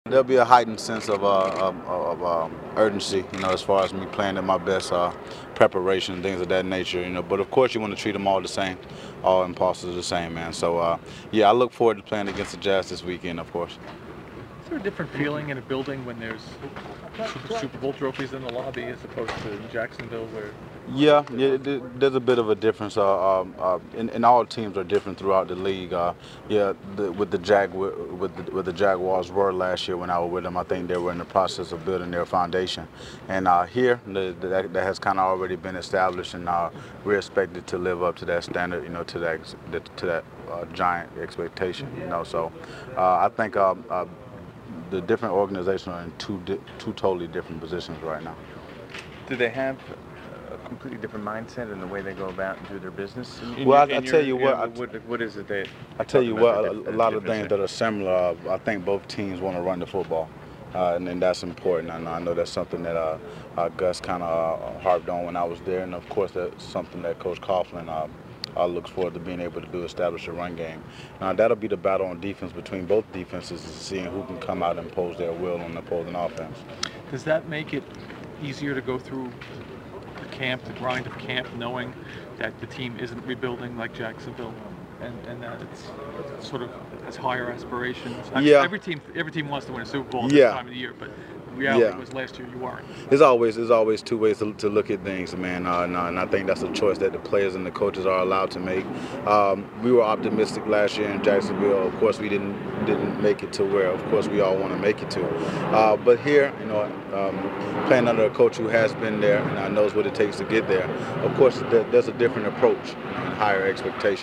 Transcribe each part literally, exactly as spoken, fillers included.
there'll be a heightened sense of, uh, of, of um, urgency, you know, as far as me playing at my best, uh, preparation, things of that nature, you know. But of course, you want to treat them all the same, all imposters the same, man. So uh, yeah, I look forward to playing against the Jazz this weekend, of course. Is there a different feeling in a building when there's Super, Super Bowl trophies in the lobby as opposed to in Jacksonville where? Yeah, yeah, there's a bit of a difference. Uh, um, uh, and, and all teams are different throughout the league. Uh, yeah, the, with the Jag with the, with the Jaguars were last year when I was with them. I think they were in the process of building their foundation, and uh, here the, the, that, that has kind of already been established, and uh, we're expected to live up to that standard. You know, to that to that uh, giant expectation. You know, so uh, I think. Um, uh, the different organizations are in two di two totally different positions right now. Do they have a completely different mindset in the way they go about and do their business? In, in well, your, I, I tell you what, I, what, what is it that? I tell you what, a, a lot of things that are similar. Uh, I think both teams want to run the football, uh, and, and that's important. I know, I know that's something that uh, uh, Gus kind of uh, harped on when I was there, and of course that's something that Coach Coughlin uh, I look forward to being able to do, establish a run game. Now that'll be the battle on defense between both defenses, is seeing who can come out and impose their will on the opposing offense. Does that make it easier to go through the camp, the grind of camp, knowing that the team isn't rebuilding like Jacksonville, and, and that it's sort of has higher aspirations? I mean, yeah. Every team, every team wants to win a Super Bowl at yeah. this time of the year, but reality yeah. was last year you weren't. There's always there's always two ways to, to look at things, man, uh, and, uh, and I think that's a choice that the players and the coaches are allowed to make. Um, we were optimistic last year in Jacksonville. Of course, we didn't didn't make it to where, of course, we all want to make it to. Uh, but here, you know, um, playing under a coach who has been there and knows what it takes to get there, of course, there's a different approach and higher expectation.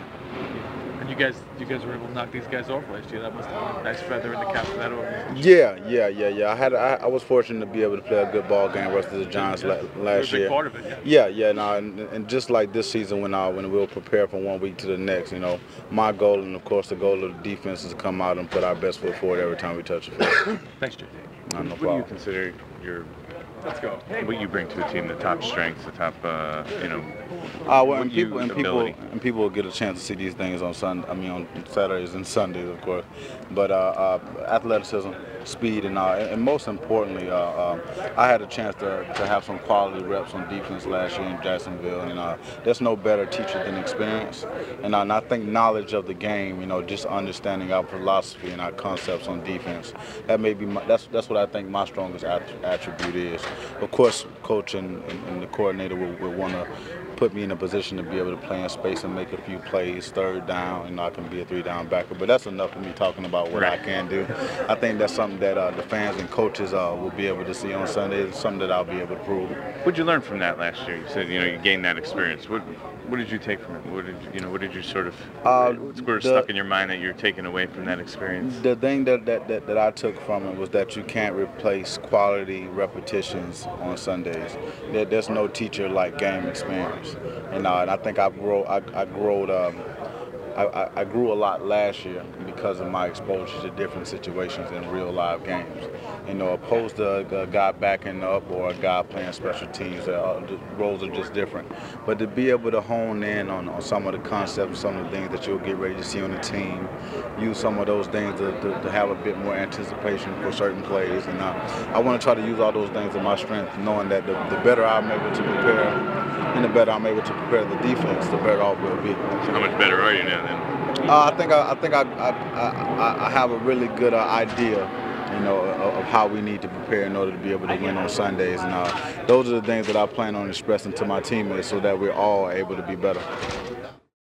You guys, you guys were able to knock these guys off last year. That must have been a nice feather in the cap for that organization. Yeah, yeah, yeah, yeah. I had, I, I was fortunate to be able to play a good ball game versus the Giants yeah. last year. year. Part of it, yeah. Yeah, yeah. No, and, and just like this season, when I, when we'll prepare from one week to the next, you know, my goal and of course the goal of the defense is to come out and put our best foot forward every time we touch the field. Thanks, Jay. No, no what problem. do you consider your? Let's go. What you bring to the team, the top strengths, the top, uh, you know. Uh, well, and people and people ability. and people will get a chance to see these things on Sun. I mean, on Saturdays and Sundays, of course. But uh, uh, athleticism, speed, and uh, and most importantly, uh, uh, I had a chance to, to have some quality reps on defense last year in Jacksonville, and uh, there's no better teacher than experience. And, uh, and I think knowledge of the game, you know, just understanding our philosophy and our concepts on defense, that may be my, that's that's what I think my strongest attribute is. Of course, coach and, and, and the coordinator will, will want to put me in a position to be able to play in space and make a few plays, third down, and I can be a three-down backer. But that's enough of me talking about what I can do. I think that's something that uh, the fans and coaches uh, will be able to see on Sunday. Something that I'll be able to prove. What did you learn from that last year? You said you know you gained that experience. What what did you take from it? What did you, you know? What did you sort of uh, what's sort of the, stuck in your mind that you're taking away from that experience? The thing that, that, that, that I took from it was that you can't replace quality repetitions on Sundays. There, there's no teacher like game experience. And, uh, and I think I grow I, I growed um, I, I grew a lot last year because of my exposure to different situations in real live games. You know, opposed to a guy backing up or a guy playing special teams, uh, the roles are just different. But to be able to hone in on, on some of the concepts, some of the things that you'll get ready to see on the team, use some of those things to, to, to have a bit more anticipation for certain plays. And uh, I want to try to use all those things in my strength, knowing that the, the better I'm able to prepare, and the better I'm able to prepare the defense, the better off we'll be. So how much better are you now then? Uh, I think I, I think I, I, I, I have a really good uh, idea, you know, of, of how we need to prepare in order to be able to win on Sundays, and uh, those are the things that I plan on expressing to my teammates so that we're all able to be better.